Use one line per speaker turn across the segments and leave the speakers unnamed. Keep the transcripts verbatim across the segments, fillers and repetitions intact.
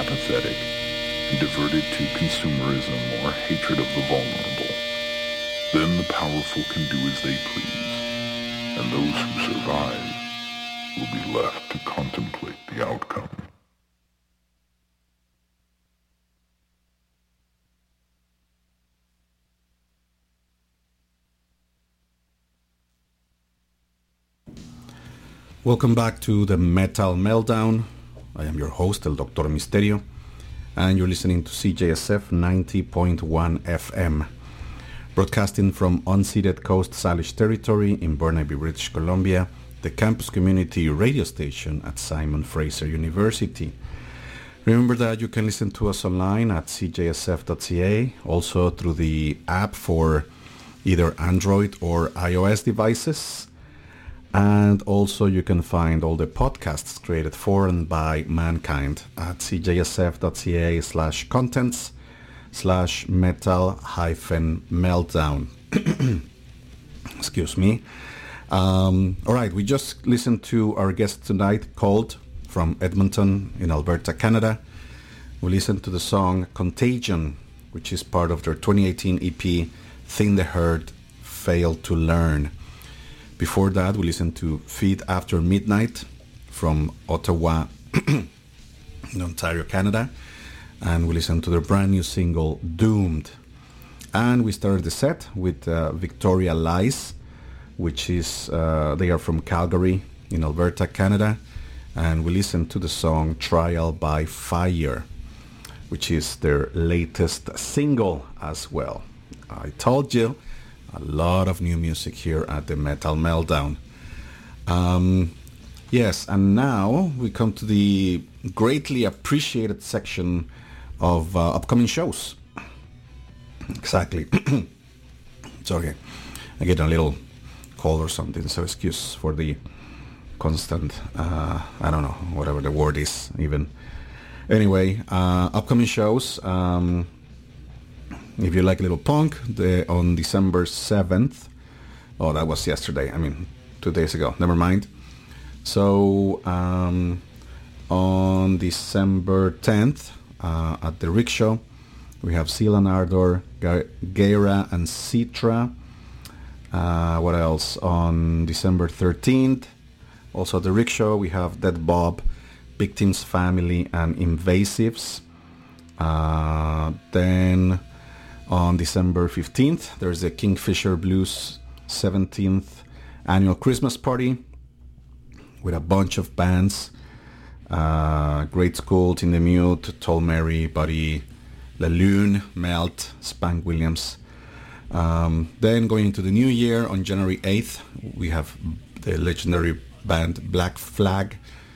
apathetic and diverted to consumerism or hatred of the vulnerable. Then the powerful can do as they please, and those who survive will be left to contemplate the outcome.
Welcome back to the Metal Meltdown. I am your host, El Doctor Misterio, and you're listening to C J S F ninety point one F M, broadcasting from unceded Coast Salish territory in Burnaby, British Columbia, the campus community radio station at Simon Fraser University. Remember that you can listen to us online at c j s f dot c a, also through the app for either Android or iOS devices. And also you can find all the podcasts created for and by mankind at c j s f dot c a slash contents slash metal hyphen meltdown. Excuse me. Um, all right, we just listened to our guest tonight, Cold, from Edmonton in Alberta, Canada. We listened to the song Contagion, which is part of their twenty eighteen E P, Thin the Herd, Fail to Learn. Before that, we listened to Feed After Midnight from Ottawa, in Ontario, Canada. And we listened to their brand new single, Doomed. And we started the set with uh, Victoria Lies, which is, uh, they are from Calgary in Alberta, Canada. And we listened to the song Trial by Fire, which is their latest single as well. I told you. A lot of new music here at the Metal Meltdown. Um, yes, and now we come to the greatly appreciated section of uh, upcoming shows. Exactly. Sorry, I get a little cold or something, so excuse for the constant, uh, I don't know, whatever the word is even. Anyway, uh, upcoming shows. Um, If you like a little punk, the, on December seventh, oh, that was yesterday, I mean, two days ago, never mind. So, um, on December tenth, uh, at the Rickshaw, we have Seal Ardor, Geira, and Citra. Uh, what else? On December thirteenth, also at the Rickshaw, we have Dead Bob, Victims Family, and Invasives. Uh, then... On December fifteenth, there's the Kingfisher Blues seventeenth annual Christmas party with a bunch of bands. Uh, Great School, In the Mute, Tall Mary, Buddy, La Lune, Melt, Spank Williams. Um, then going into the new year, on January eighth, we have the legendary band Black Flag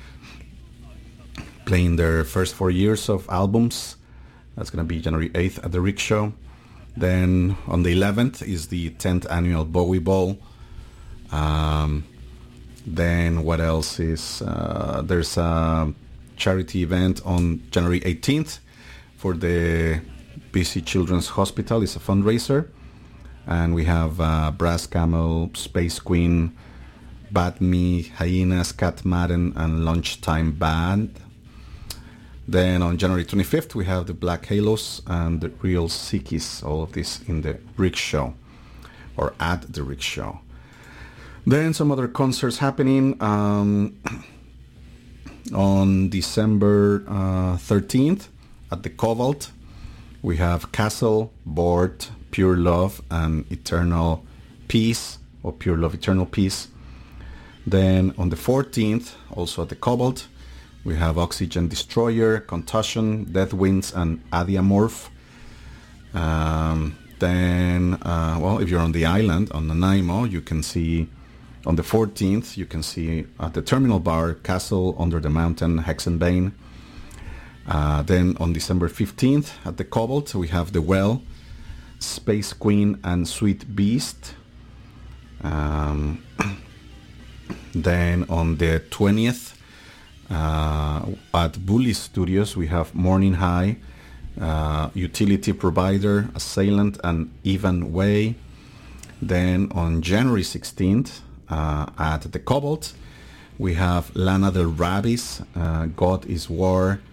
playing their first four years of albums. That's going to be January eighth at the Rickshaw. Then on the eleventh is the tenth annual Bowie Bowl. Um, then what else is... Uh, there's a charity event on January eighteenth for the B C Children's Hospital. It's a fundraiser. And we have uh, Brass Camel, Space Queen, Bat Me, Hyenas, Cat Madden, and Lunchtime Band. Then on January twenty-fifth, we have the Black Halos and the Real Sickies, all of this in the Rickshaw, or at the Rickshaw. Then some other concerts happening. Um, on December uh, thirteenth, at the Cobalt, we have Castle, Board, Pure Love, and Eternal Peace, or Pure Love, Eternal Peace. Then on the fourteenth, also at the Cobalt, we have Oxygen Destroyer, Contusion, Death Winds, and Adiamorph. Um, then, uh, well, if you're on the island, on Nanaimo, you can see, on the fourteenth, you can see at the Terminal Bar, Castle, Under the Mountain, Hexenbane. Uh, then on December fifteenth, at the Cobalt, we have The Well, Space Queen, and Sweet Beast. Um, then on the twentieth, Uh, at Bully Studios, we have Morning High, uh, Utility Provider, Assailant, and Even Way. Then on January sixteenth, uh, at the Cobalt, we have Lana Del Rabis, uh, God is War,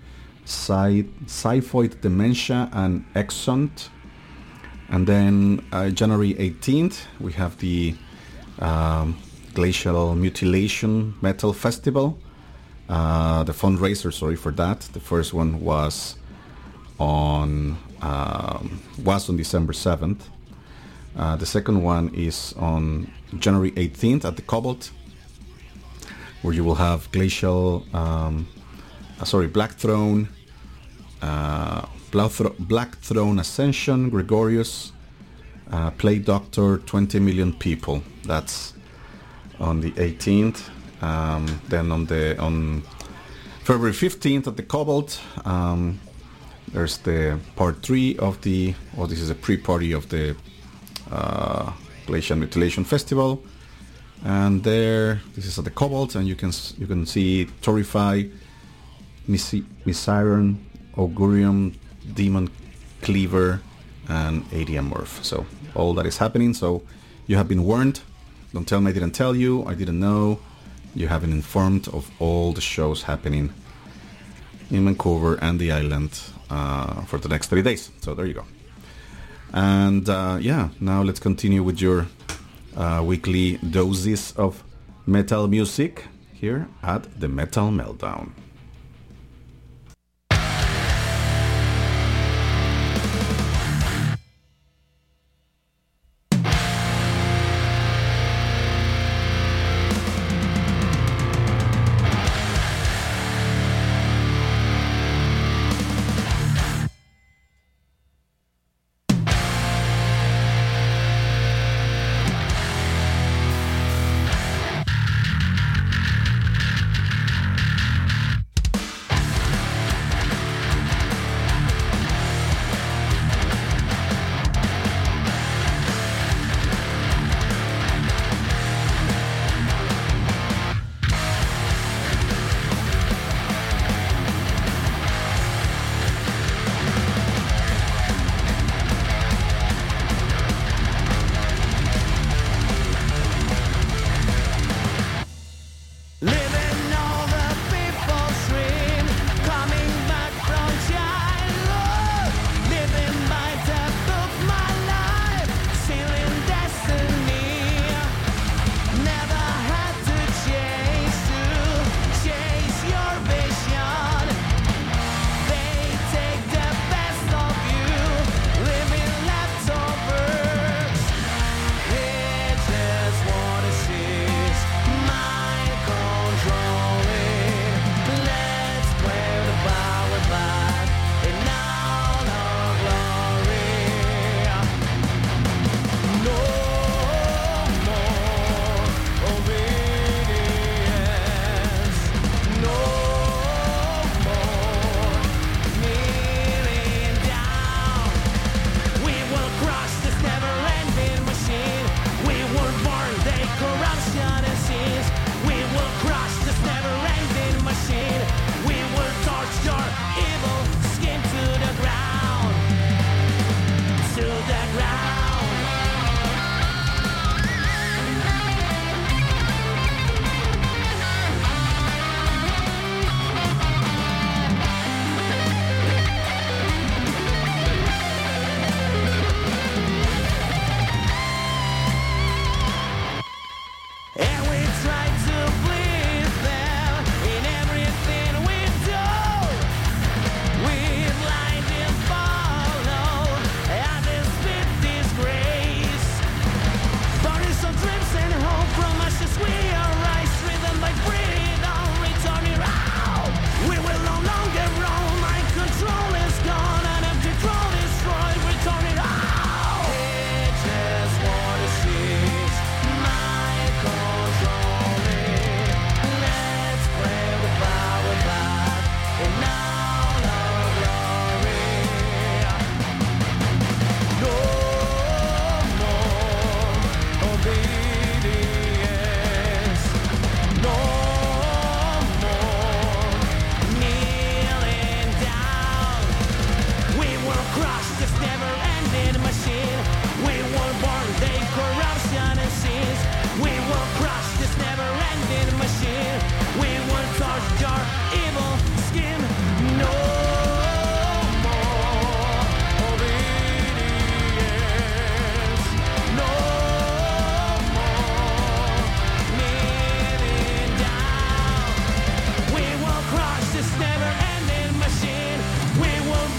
Sci- Xiphoid Dementia and Exont. And then uh, January eighteenth, we have the um, Glacial Mutilation Metal Festival. Uh, the fundraiser, sorry for that. The first one was on um, was on December seventh. Uh, the second one is on January eighteenth at the Cobalt, where you will have Glacial, um, uh, sorry, Black Throne, uh, Black Throne Ascension, Gregorius, uh, Plague Doctor, twenty million people. That's on the eighteenth. Um, then on the on February fifteenth at the Cobalt, um, there's the part three of the, or this is a pre-party of the uh, Glacial Mutilation Festival. And there, this is at the Cobalt, and you can you can see Torify, Misiron, Augurium, Demon Cleaver, and Adiamorph. So all that is happening. So you have been warned. Don't tell me I didn't tell you. I didn't know. You have been informed of all the shows happening in Vancouver and the island uh, for the next thirty days. So there you go. And uh, yeah, now let's continue with your uh, weekly doses of metal music here at the Metal Meltdown.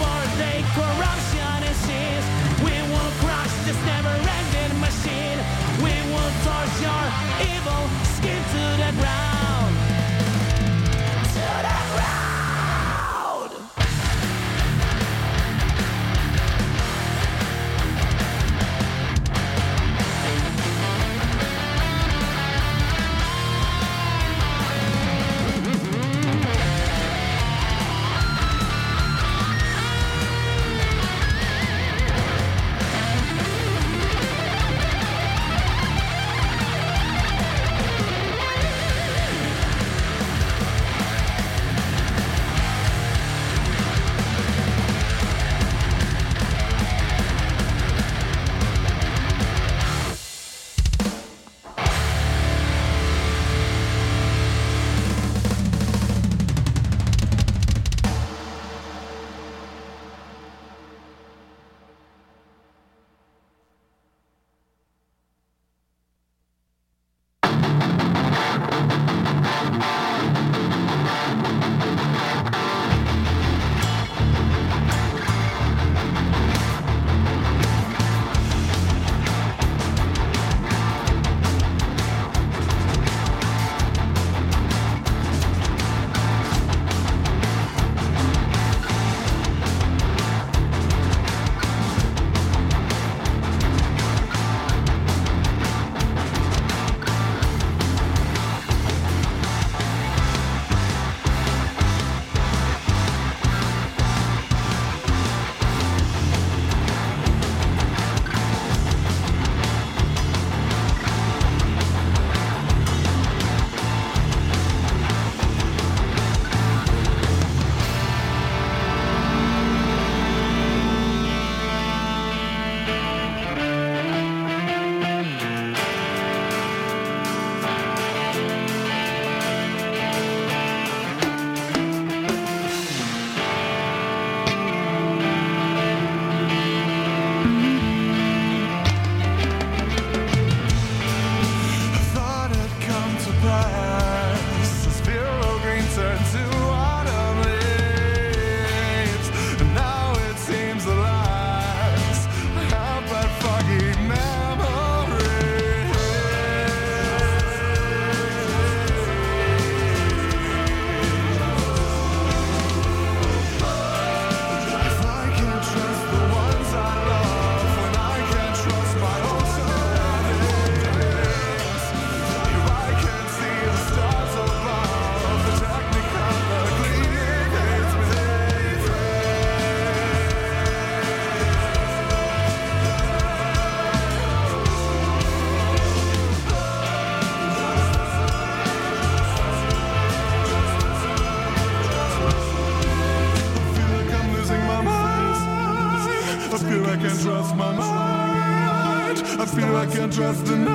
trust the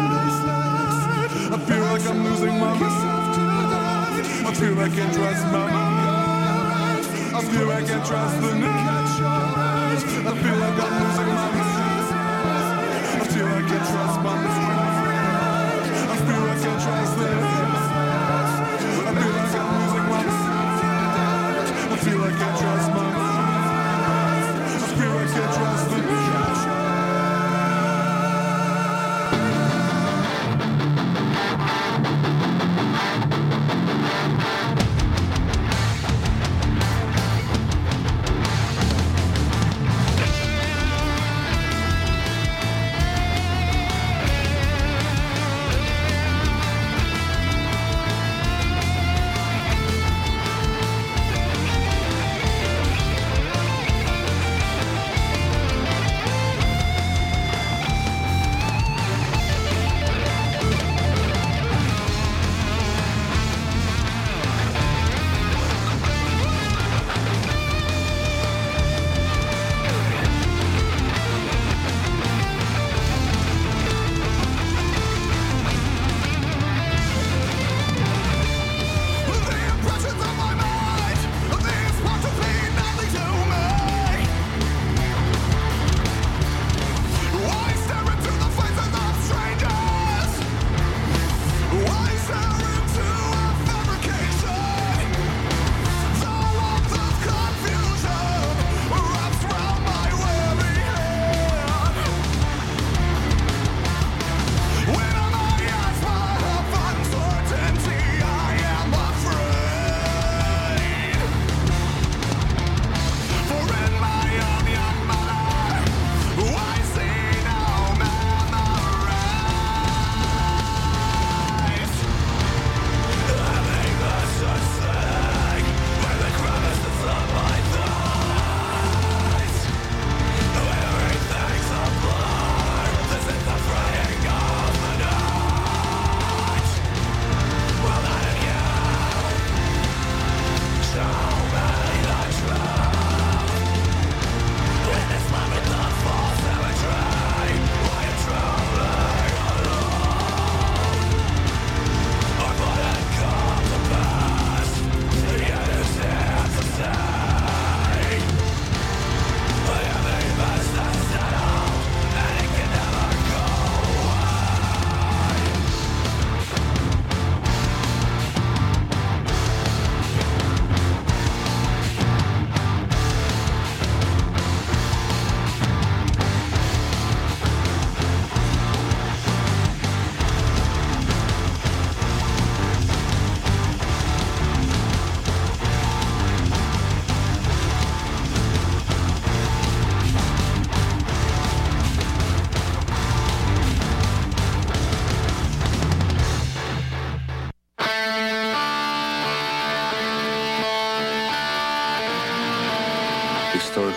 night. I feel like I'm losing my mind. I feel like I can't trust my mind. I feel like I can't trust the night. I feel like I'm losing my mind. I feel like I can't trust my mind. I feel like I can't trust the night. I feel like I'm losing my mind. I feel like I can't trust my mind. I feel like I can't trust the night.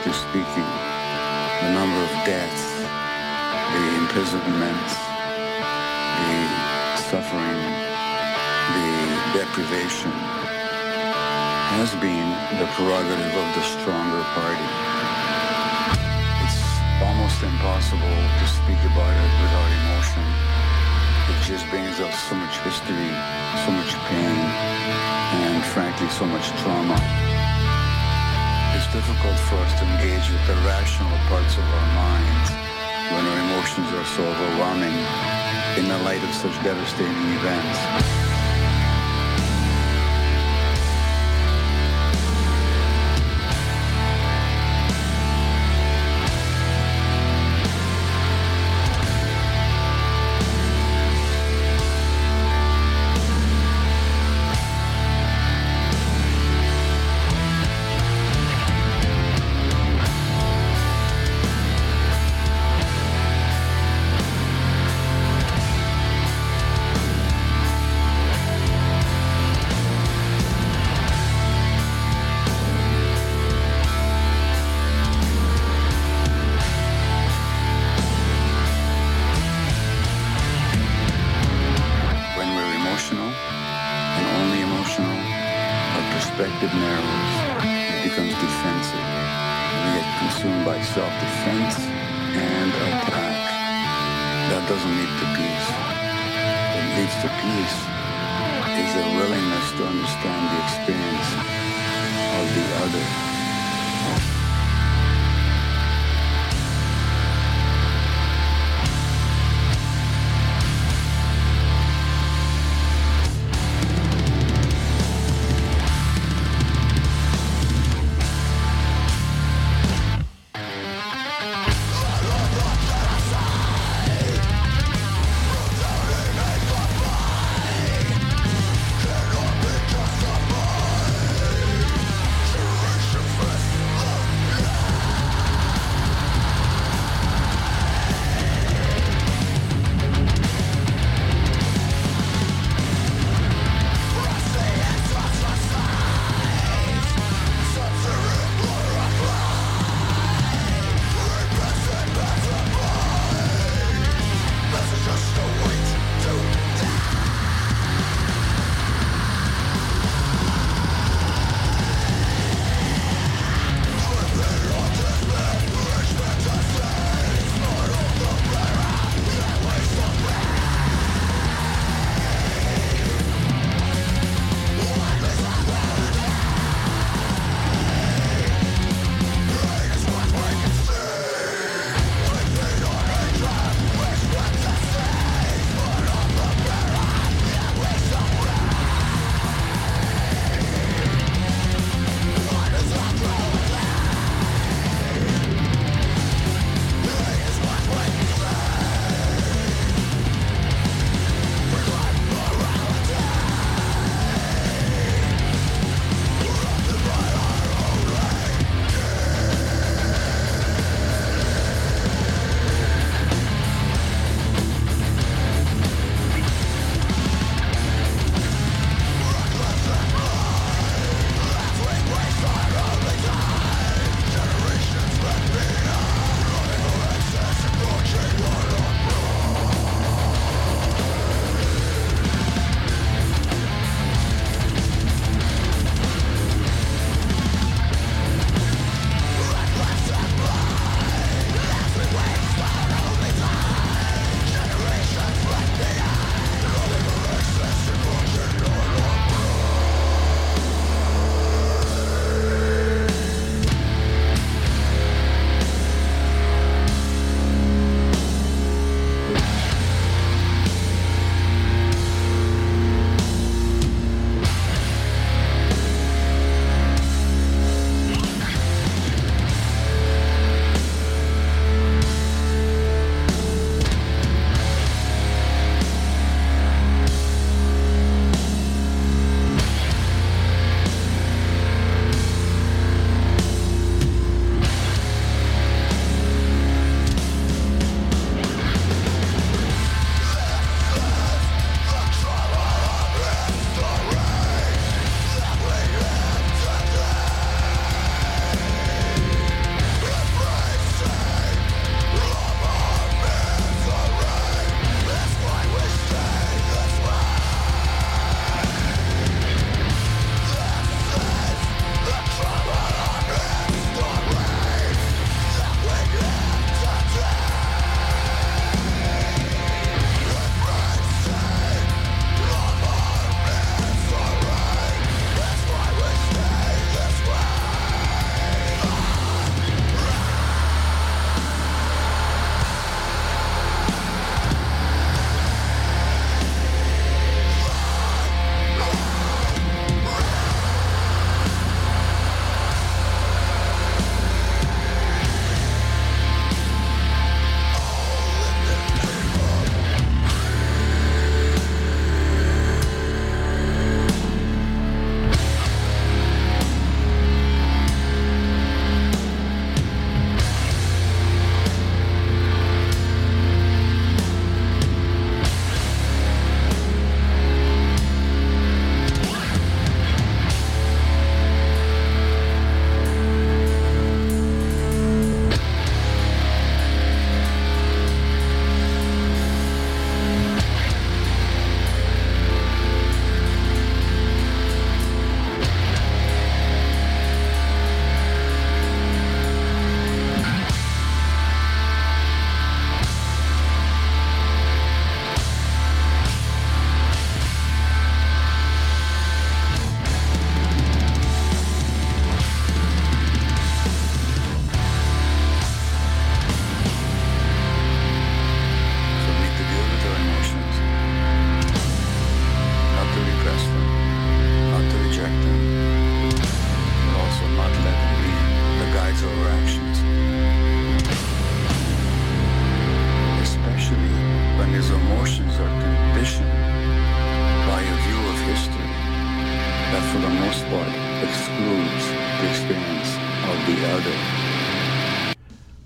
strictly speaking, the number of deaths, the imprisonments, the suffering, the deprivation has been the prerogative of the stronger party. It's almost impossible to speak about it without emotion. It just brings up so much history, so much pain, and frankly, so much trauma. It's difficult for us to engage with the rational parts of our minds when our emotions are so overwhelming in the light of such devastating events.
Generation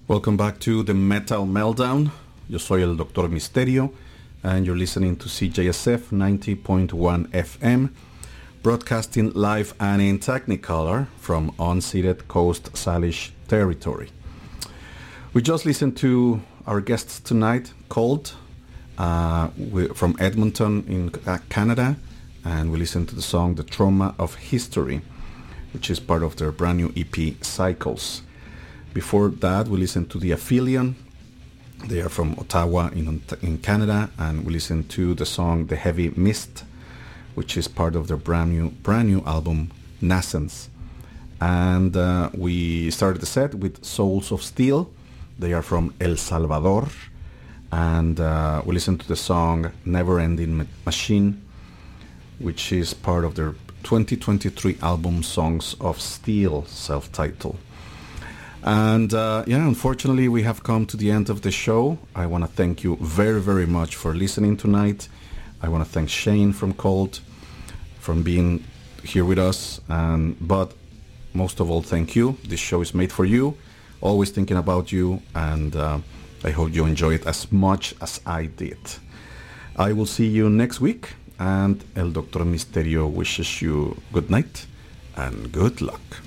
Welcome back to the Metal Meltdown. Yo soy el Doctor Misterio, and you're listening to C J S F ninety point one F M, broadcasting live and in Technicolor from unceded Coast Salish territory. We just listened to our guests tonight, Cold, uh, from Edmonton in uh, Canada, and we listened to the song The Trauma of History, which is part of their brand new E P, Cycles. Before that, we listened to The Aphelion. They are from Ottawa in, in Canada, and we listened to the song The Heavy Mist, which is part of their brand new, brand new album, Nascence. And uh, we started the set with Souls of Steel. They are from El Salvador, and uh, we listened to the song Never Ending Ma- Machine, which is part of their twenty twenty-three album Songs of Steel, self-titled. And uh, yeah, unfortunately, we have come to the end of the show. I want to thank you very, very much for listening tonight. I want to thank Shane from Cold for being here with us. And but most of all, thank you. This show is made for you. Always thinking about you. And uh, I hope you enjoy it as much as I did. I will see you next week. And El Doctor Misterio wishes you good night and good luck.